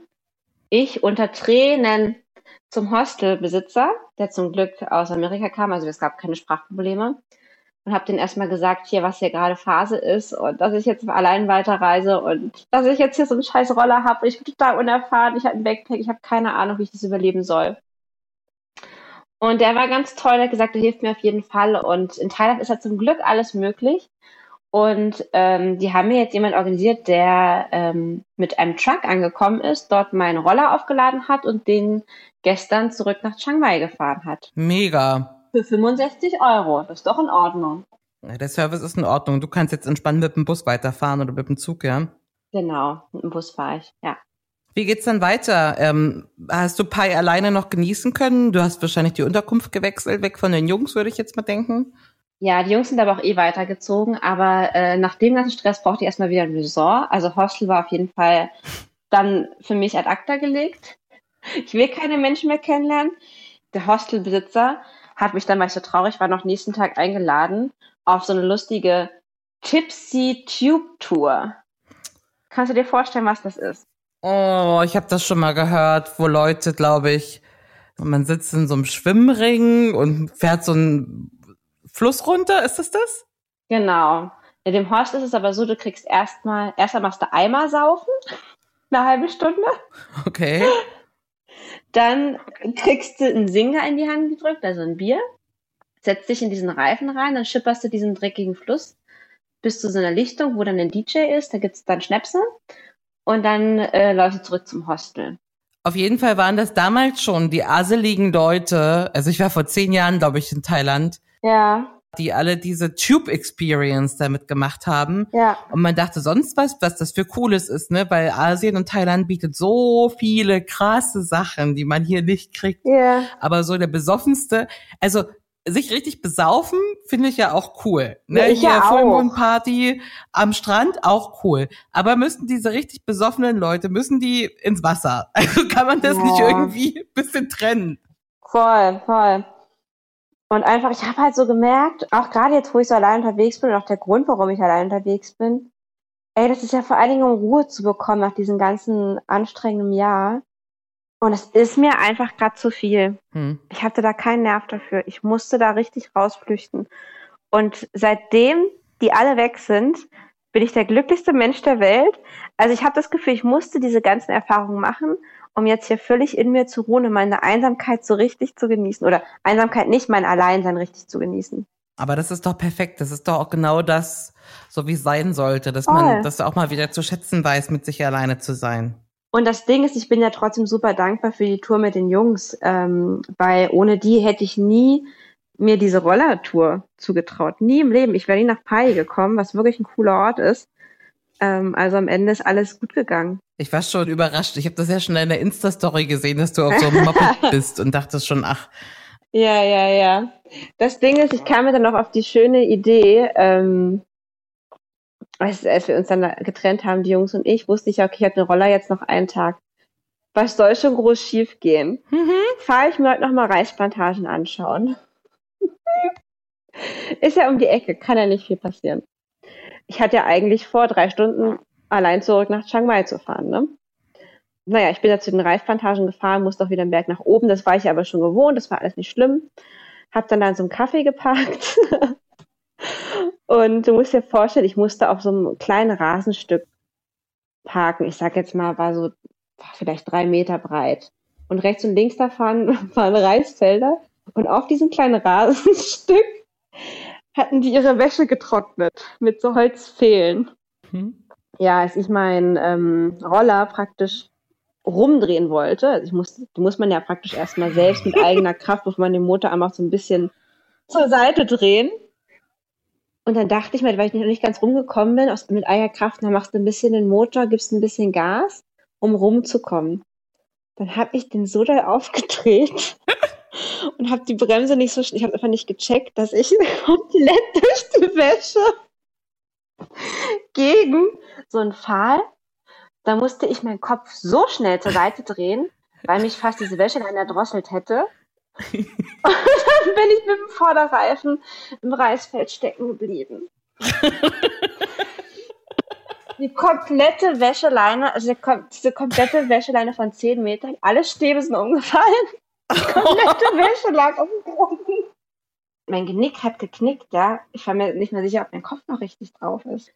Ich unter Tränen zum Hostelbesitzer, der zum Glück aus Amerika kam, also es gab keine Sprachprobleme, und habe denen erstmal gesagt, hier, was hier gerade Phase ist und dass ich jetzt allein weiterreise und dass ich jetzt hier so einen scheiß Roller habe und ich bin total unerfahren, ich habe einen Backpack, ich habe keine Ahnung, wie ich das überleben soll. Und der war ganz toll, der hat gesagt, der hilft mir auf jeden Fall und in Thailand ist ja zum Glück alles möglich. Und ähm, die haben mir jetzt jemand organisiert, der ähm, mit einem Truck angekommen ist, dort meinen Roller aufgeladen hat und den gestern zurück nach Chiang Mai gefahren hat. Mega. Für fünfundsechzig Euro. Das ist doch in Ordnung. Ja, der Service ist in Ordnung. Du kannst jetzt entspannt mit dem Bus weiterfahren oder mit dem Zug, ja? Genau, mit dem Bus fahre ich, ja. Wie geht's dann weiter? Ähm, hast du Pai alleine noch genießen können? Du hast wahrscheinlich die Unterkunft gewechselt, weg von den Jungs, würde ich jetzt mal denken. Ja, die Jungs sind aber auch eh weitergezogen, aber äh, nach dem ganzen Stress brauchte ich erstmal wieder ein Resort. Also Hostel war auf jeden Fall dann für mich ad acta gelegt. Ich will keine Menschen mehr kennenlernen. Der Hostelbesitzer hat mich dann, weil ich so traurig war, noch nächsten Tag eingeladen auf so eine lustige Tipsy Tube Tour. Kannst du dir vorstellen, was das ist? Oh, ich habe das schon mal gehört, wo Leute, glaube ich, man sitzt in so einem Schwimmring und fährt so einen Fluss runter. Ist das das? Genau. In dem Hostel ist es aber so, du kriegst erstmal, erstmal machst du Eimer saufen, eine halbe Stunde. Okay. Dann kriegst du einen Singer in die Hand gedrückt, also ein Bier, setzt dich in diesen Reifen rein, dann schipperst du diesen dreckigen Fluss bis zu so einer Lichtung, wo dann ein D J ist, da gibt's dann Schnäpse und dann äh, läufst du zurück zum Hostel. Auf jeden Fall waren das damals schon die aseligen Leute, also ich war vor zehn Jahren, glaube ich, in Thailand, Ja, die alle diese Tube-Experience damit gemacht haben. ja. Und man dachte sonst was, was das für Cooles ist, ne? Weil Asien und Thailand bietet so viele krasse Sachen, die man hier nicht kriegt. Ja. Aber so der besoffenste, also sich richtig besaufen, finde ich ja auch cool. Ne? Ja, ich ja Hier auch. Full Moon Party am Strand, auch cool. Aber müssen diese richtig besoffenen Leute, müssen die ins Wasser? Also kann man das Ja. nicht irgendwie ein bisschen trennen? Voll, voll. Und einfach, ich habe halt so gemerkt, auch gerade jetzt, wo ich so allein unterwegs bin und auch der Grund, warum ich allein unterwegs bin, ey, das ist ja vor allen Dingen, um Ruhe zu bekommen nach diesem ganzen anstrengenden Jahr. Und es ist mir einfach gerade zu viel. Hm. Ich hatte da keinen Nerv dafür. Ich musste da richtig rausflüchten. Und seitdem die alle weg sind, bin ich der glücklichste Mensch der Welt. Also ich habe das Gefühl, ich musste diese ganzen Erfahrungen machen, um jetzt hier völlig in mir zu ruhen und meine Einsamkeit so richtig zu genießen. Oder Einsamkeit nicht, mein Alleinsein richtig zu genießen. Aber das ist doch perfekt. Das ist doch auch genau das, so wie es sein sollte, dass Voll. man das auch mal wieder zu schätzen weiß, mit sich alleine zu sein. Und das Ding ist, ich bin ja trotzdem super dankbar für die Tour mit den Jungs, ähm, weil ohne die hätte ich nie mir diese Rollertour zugetraut. Nie im Leben. Ich wäre nie nach Pai gekommen, was wirklich ein cooler Ort ist. Ähm, also am Ende ist alles gut gegangen. Ich war schon überrascht. Ich habe das ja schon in der Insta-Story gesehen, dass du auf so einem Moped bist und dachte schon, ach. Ja, ja, ja. Das Ding ist, ich kam mir dann noch auf die schöne Idee, ähm, als, als wir uns dann getrennt haben, die Jungs und ich, wusste ich ja, okay, ich habe den Roller jetzt noch einen Tag. Was soll schon groß schief gehen? Mhm. Fahre ich mir heute nochmal Reisplantagen anschauen. Ist ja um die Ecke, kann ja nicht viel passieren. Ich hatte ja eigentlich vor, drei Stunden allein zurück nach Chiang Mai zu fahren, ne? Naja, ich bin da zu den Reisplantagen gefahren, musste auch wieder einen Berg nach oben, das war ich aber schon gewohnt, das war alles nicht schlimm. Hab dann da in so einem Kaffee geparkt. Und du musst dir vorstellen, ich musste auf so einem kleinen Rasenstück parken. Ich sag jetzt mal, war so vielleicht drei Meter breit. Und rechts und links davon waren Reisfelder. Und auf diesem kleinen Rasenstück hatten die ihre Wäsche getrocknet mit so Holzpfählen. Hm. Ja, als ich meinen ähm, Roller praktisch rumdrehen wollte, also ich musste, die muss man ja praktisch erstmal selbst mit eigener Kraft, bevor man den Motor einfach so ein bisschen zur Seite drehen. Und dann dachte ich mir, weil ich noch nicht ganz rumgekommen bin, aus, mit eigener Kraft, dann machst du ein bisschen den Motor, gibst ein bisschen Gas, um rumzukommen. Dann habe ich den so doll aufgedreht und habe die Bremse nicht so, ich habe einfach nicht gecheckt, dass ich komplett durch die Wäsche gegen so einen Pfahl, da musste ich meinen Kopf so schnell zur Seite drehen, weil mich fast diese Wäsche dann erdrosselt hätte. Und dann bin ich mit dem Vorderreifen im Reisfeld stecken geblieben. Die komplette Wäscheleine, also diese komplette Wäscheleine von zehn Metern, alle Stäbe sind umgefallen. Die komplette Wäsche lag auf dem Boden. Mein Genick hat geknickt, ja. Ich war mir nicht mehr sicher, ob mein Kopf noch richtig drauf ist.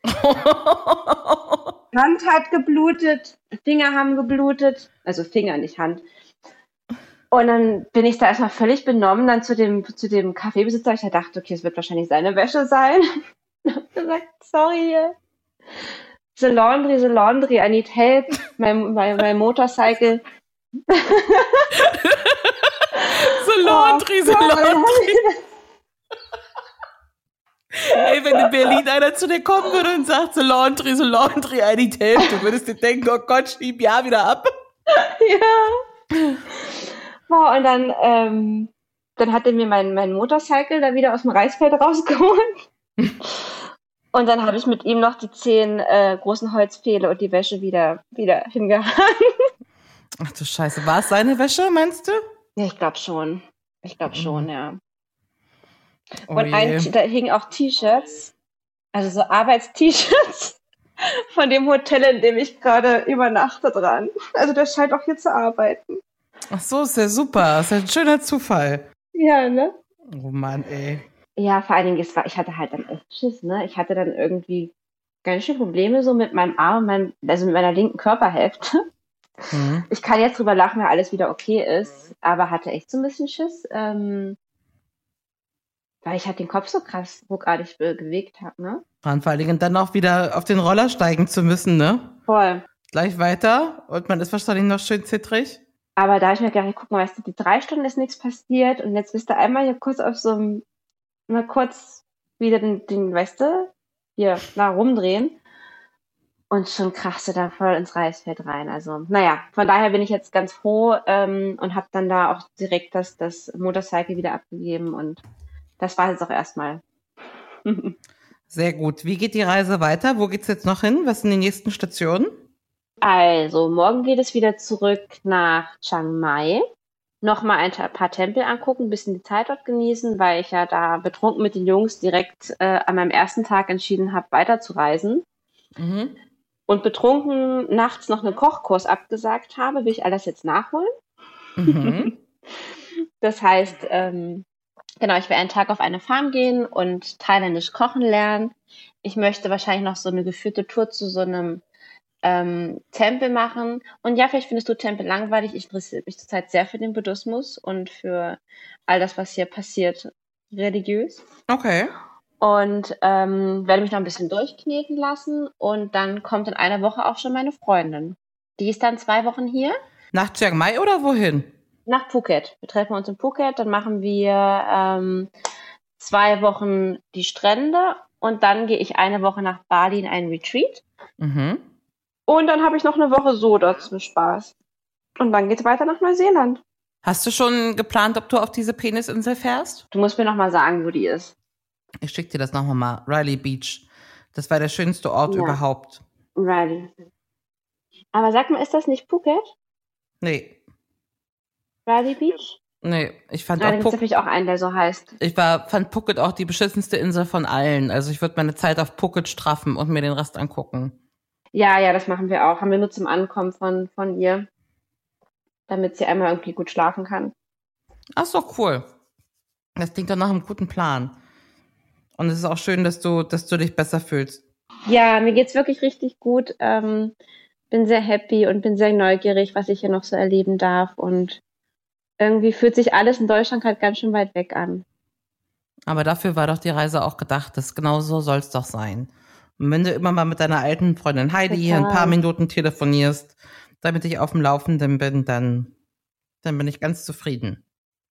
Hand hat geblutet, Finger haben geblutet. Also Finger, nicht Hand. Und dann bin ich da erstmal völlig benommen dann zu dem, zu dem Kaffeebesitzer. Ich dachte, okay, es wird wahrscheinlich seine Wäsche sein. Und hab gesagt, sorry. The laundry, the laundry, I need help. Mein, mein, mein Motorcycle. The laundry, the laundry. Ey, wenn in Berlin einer zu dir kommen würde und sagt, so Laundry, so Laundry, I need help, du würdest dir denken, oh Gott, schieb ja wieder ab. Ja. Wow, und dann, ähm, dann hat er mir mein, mein Motorcycle da wieder aus dem Reisfeld rausgeholt. Und dann habe ich mit ihm noch die zehn äh, großen Holzpfähle und die Wäsche wieder, wieder hingehangen. Ach du Scheiße, war es seine Wäsche, meinst du? Ja, ich glaube schon. Ich glaube schon, ja. Oh und ein, je. da hingen auch T-Shirts, also so Arbeits-T-Shirts von dem Hotel, in dem ich gerade übernachte dran. Also der scheint auch hier zu arbeiten. Ach so, ist ja super. Ist ja ein schöner Zufall. Ja, ne? Oh Mann, ey. Ja, vor allen Dingen, es war, ich hatte halt dann echt Schiss, ne? Ich hatte dann irgendwie ganz schön Probleme so mit meinem Arm und meinem, also mit meiner linken Körperhälfte. Mhm. Ich kann jetzt drüber lachen, weil alles wieder okay ist, aber hatte echt so ein bisschen Schiss, ähm, weil ich halt den Kopf so krass ruckartig be- bewegt habe, ne? Und vor allen Dingen dann auch wieder auf den Roller steigen zu müssen, ne? Voll. Gleich weiter und man ist wahrscheinlich noch schön zittrig. Aber da habe ich mir gedacht, guck mal, weißt du, die drei Stunden ist nichts passiert und jetzt bist du einmal hier kurz auf so einem, mal kurz wieder den, den weißt du, hier da rumdrehen und schon krachst du da voll ins Reisfeld rein. Also, naja, von daher bin ich jetzt ganz froh ähm, und habe dann da auch direkt das, das Motorcycle wieder abgegeben und das war jetzt auch erstmal. Sehr gut. Wie geht die Reise weiter? Wo geht's jetzt noch hin? Was sind die nächsten Stationen? Also, morgen geht es wieder zurück nach Chiang Mai. Nochmal ein ta- paar Tempel angucken, ein bisschen die Zeit dort genießen, weil ich ja da betrunken mit den Jungs direkt äh, an meinem ersten Tag entschieden habe, weiterzureisen. Mhm. Und betrunken nachts noch einen Kochkurs abgesagt habe, will ich all das jetzt nachholen. Mhm. Das heißt, ähm, genau, ich werde einen Tag auf eine Farm gehen und thailändisch kochen lernen. Ich möchte wahrscheinlich noch so eine geführte Tour zu so einem ähm, Tempel machen. Und ja, vielleicht findest du Tempel langweilig. Ich interessiere mich zurzeit sehr für den Buddhismus und für all das, was hier passiert, religiös. Okay. Und ähm, werde mich noch ein bisschen durchkneten lassen. Und dann kommt in einer Woche auch schon meine Freundin. Die ist dann zwei Wochen hier. Nach Chiang Mai oder wohin? Nach Phuket. Wir treffen uns in Phuket, dann machen wir ähm, zwei Wochen die Strände und dann gehe ich eine Woche nach Bali in einen Retreat. Mhm. Und dann habe ich noch eine Woche so dort zum Spaß. Und dann geht's weiter nach Neuseeland. Hast du schon geplant, ob du auf diese Penisinsel fährst? Du musst mir noch mal sagen, wo die ist. Ich schick dir das nochmal mal. Riley Beach. Das war der schönste Ort Ja. überhaupt. Riley. Aber sag mal, ist das nicht Phuket? Nee, Riley Beach? nee. Ich fand Ah, da auch gibt es Phuket, natürlich auch einen, der so heißt. ich war, fand Phuket auch die beschissenste Insel von allen. Also ich würde meine Zeit auf Phuket straffen und mir den Rest angucken. Ja, ja, das machen wir auch. Haben wir nur zum Ankommen von, von ihr, damit sie einmal irgendwie gut schlafen kann. Ach so, cool. Das klingt doch nach einem guten Plan. Und es ist auch schön, dass du, dass du dich besser fühlst. Ja, mir geht's wirklich richtig gut. Ähm, bin sehr happy und bin sehr neugierig, was ich hier noch so erleben darf. Und irgendwie fühlt sich alles in Deutschland halt ganz schön weit weg an. Aber dafür war doch die Reise auch gedacht. Das genau so soll es doch sein. Und wenn du immer mal mit deiner alten Freundin Heidi hier ein paar Minuten telefonierst, damit ich auf dem Laufenden bin, dann, dann bin ich ganz zufrieden.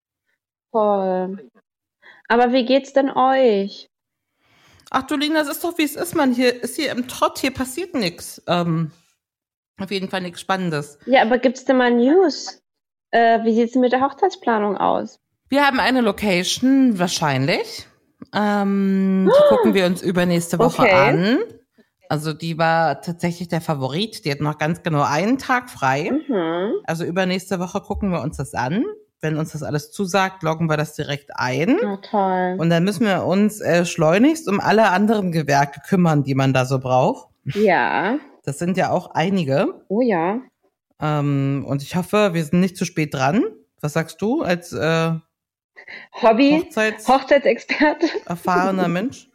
Voll. Aber wie geht's denn euch? Ach du Lina, das ist doch wie es ist, man. Hier ist hier im Trott, hier passiert nichts. Ähm, auf jeden Fall nichts Spannendes. Ja, aber gibt's denn mal News? Äh, wie sieht's denn mit der Hochzeitsplanung aus? Wir haben eine Location, wahrscheinlich. Ähm, die gucken wir uns übernächste Woche Okay. an. Also die war tatsächlich der Favorit. Die hat noch ganz genau einen Tag frei. Mhm. Also übernächste Woche gucken wir uns das an. Wenn uns das alles zusagt, loggen wir das direkt ein. Na toll. Und dann müssen wir uns äh, schleunigst um alle anderen Gewerke kümmern, die man da so braucht. Ja. Das sind ja auch einige. Oh ja. Ähm, und ich hoffe, wir sind nicht zu spät dran. Was sagst du als äh, Hobby? Hochzeits Hochzeitsexperte? erfahrener Mensch?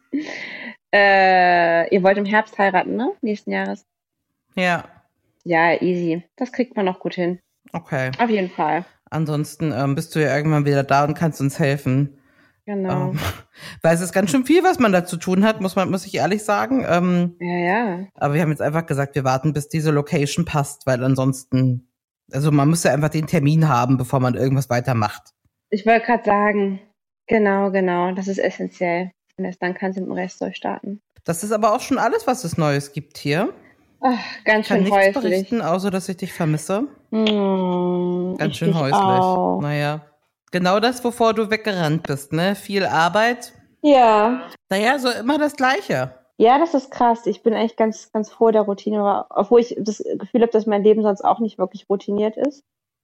Äh, ihr wollt im Herbst heiraten, ne? Nächsten Jahres. Ja, Ja, easy. Das kriegt man noch gut hin. okay. Auf jeden Fall. Ansonsten ähm, bist du ja irgendwann wieder da und kannst uns helfen. Genau. Ähm, weil es ist ganz schön viel, was man da zu tun hat, muss man, muss ich ehrlich sagen. Ähm, Ja, ja. aber wir haben jetzt einfach gesagt, wir warten, bis diese Location passt, weil ansonsten, also man müsste einfach den Termin haben, bevor man irgendwas weitermacht. Ich wollte gerade sagen, genau, genau. Das ist essentiell. Und erst dann kannst du mit dem Rest durchstarten. Das ist aber auch schon alles, was es Neues gibt hier. Ach, ganz Ich kann schön nichts häuslich. berichten, außer dass ich dich vermisse. Hm, Ganz ich schön dich häuslich. auch. Naja. Genau das, wovor du weggerannt bist, ne? Viel Arbeit. Ja. Naja, so immer das Gleiche. Ja, das ist krass. Ich bin eigentlich ganz, ganz froh der Routine war, obwohl ich das Gefühl habe, dass mein Leben sonst auch nicht wirklich routiniert ist.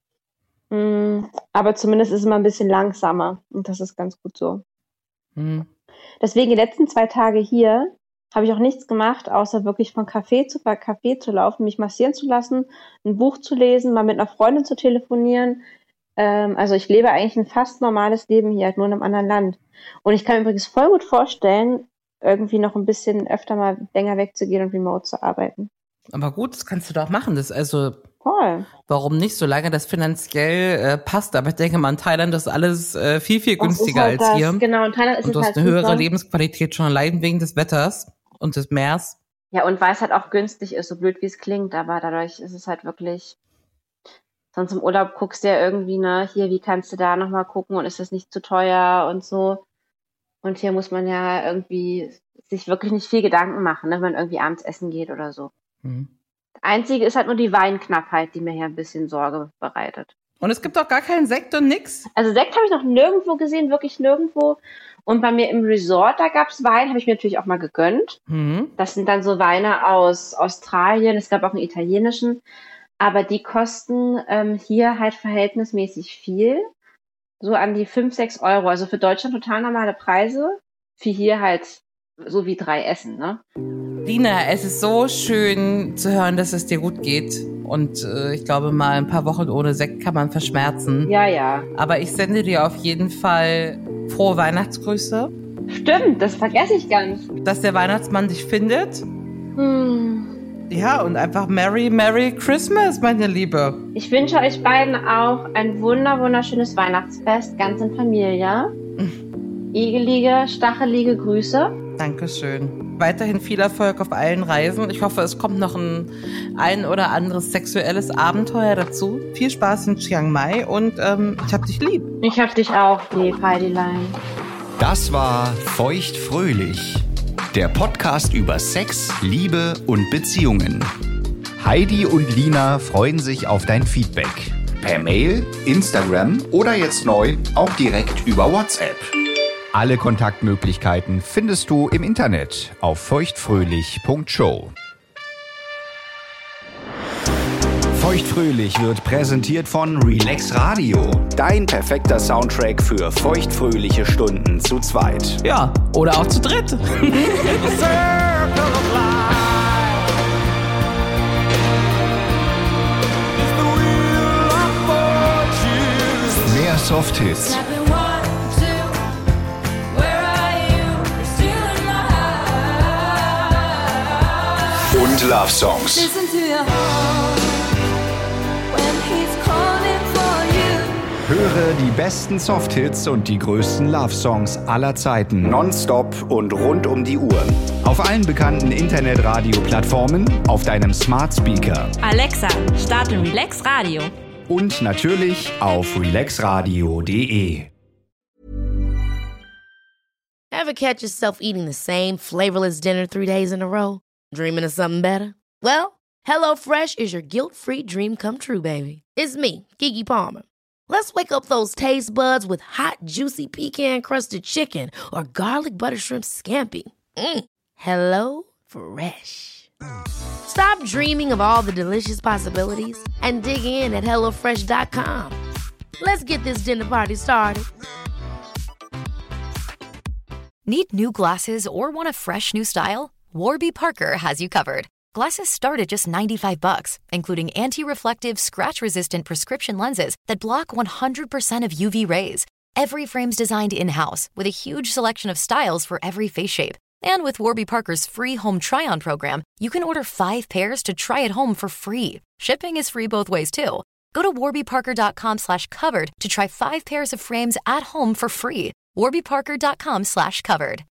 Hm, aber zumindest ist es immer ein bisschen langsamer und das ist ganz gut so. Hm. Deswegen die letzten zwei Tage hier habe ich auch nichts gemacht, außer wirklich von Café zu Café zu laufen, mich massieren zu lassen, ein Buch zu lesen, mal mit einer Freundin zu telefonieren. Ähm, also ich lebe eigentlich ein fast normales Leben hier, halt nur in einem anderen Land. Und ich kann mir übrigens voll gut vorstellen, irgendwie noch ein bisschen öfter mal länger wegzugehen und remote zu arbeiten. Aber gut, das kannst du doch machen. Das also, Voll. warum nicht, solange das finanziell äh, passt. Aber ich denke mal, in Thailand ist alles äh, viel, viel Das ist günstiger halt als das. hier. Genau, in Thailand ist Und du es hast halt eine höhere super. Lebensqualität schon allein wegen des Wetters und des Meers. Ja, und weil es halt auch günstig ist, so blöd wie es klingt, aber dadurch ist es halt wirklich, sonst im Urlaub guckst du ja irgendwie, ne, hier, wie kannst du da nochmal gucken und ist das nicht zu teuer und so. Und hier muss man ja irgendwie sich wirklich nicht viel Gedanken machen, ne, wenn man irgendwie abends essen geht oder so. Mhm. Das Einzige ist halt nur die Weinknappheit, die mir hier ein bisschen Sorge bereitet. Und es gibt auch gar keinen Sekt und nix. Also Sekt habe ich noch nirgendwo gesehen, wirklich nirgendwo. Und bei mir im Resort, da gab es Wein, habe ich mir natürlich auch mal gegönnt. Mhm. Das sind dann so Weine aus Australien, es gab auch einen italienischen. Aber die kosten ähm, hier halt verhältnismäßig viel. So an die fünf, sechs Euro. Also für Deutschland total normale Preise. Für hier halt so wie drei Essen, ne? Lina, es ist so schön zu hören, dass es dir gut geht. Und äh, ich glaube, mal ein paar Wochen ohne Sekt kann man verschmerzen. Ja, ja. Aber ich sende dir auf jeden Fall frohe Weihnachtsgrüße. Stimmt, das vergesse ich ganz. Dass der Weihnachtsmann dich findet. Hm. Ja, und einfach Merry, Merry Christmas, meine Liebe. Ich wünsche euch beiden auch ein wunder, wunderschönes Weihnachtsfest, ganz in Familie. Egelige, stachelige Grüße. Dankeschön. Weiterhin viel Erfolg auf allen Reisen. Ich hoffe, es kommt noch ein, ein oder anderes sexuelles Abenteuer dazu. Viel Spaß in Chiang Mai und ähm, ich hab dich lieb. Ich hab dich auch lieb, Heidilein. Das war Feuchtfröhlich, der Podcast über Sex, Liebe und Beziehungen. Heidi und Lina freuen sich auf dein Feedback. Per Mail, Instagram oder jetzt neu auch direkt über WhatsApp. Alle Kontaktmöglichkeiten findest du im Internet auf feuchtfröhlich punkt show. Feuchtfröhlich wird präsentiert von Relax Radio. Dein perfekter Soundtrack für feuchtfröhliche Stunden zu zweit. Ja, oder auch zu dritt. Mehr Softhits. Und Love Songs. Höre die besten Softhits und die größten Love Songs aller Zeiten nonstop und rund um die Uhr. Auf allen bekannten Internetradio-Plattformen, auf deinem Smart Speaker Alexa, starte Relax Radio. und natürlich auf relax radio punkt de. Ever catch yourself eating the same flavorless dinner three days in a row? Dreaming of something better? Well, HelloFresh is your guilt-free dream come true, baby. It's me, Keke Palmer. Let's wake up those taste buds with hot, juicy pecan-crusted chicken or garlic butter shrimp scampi. Mm. Hello Fresh. Stop dreaming of all the delicious possibilities and dig in at hello fresh dot com. Let's get this dinner party started. Need new glasses or want a fresh new style? Warby Parker has you covered. Glasses start at just ninety-five bucks, including anti-reflective, scratch-resistant prescription lenses that block one hundred percent of U V rays. Every frame's designed in-house with a huge selection of styles for every face shape. And with Warby Parker's free home try-on program, you can order five pairs to try at home for free. Shipping is free both ways, too. Go to warby parker dot com slash covered to try five pairs of frames at home for free. warby parker dot com slash covered.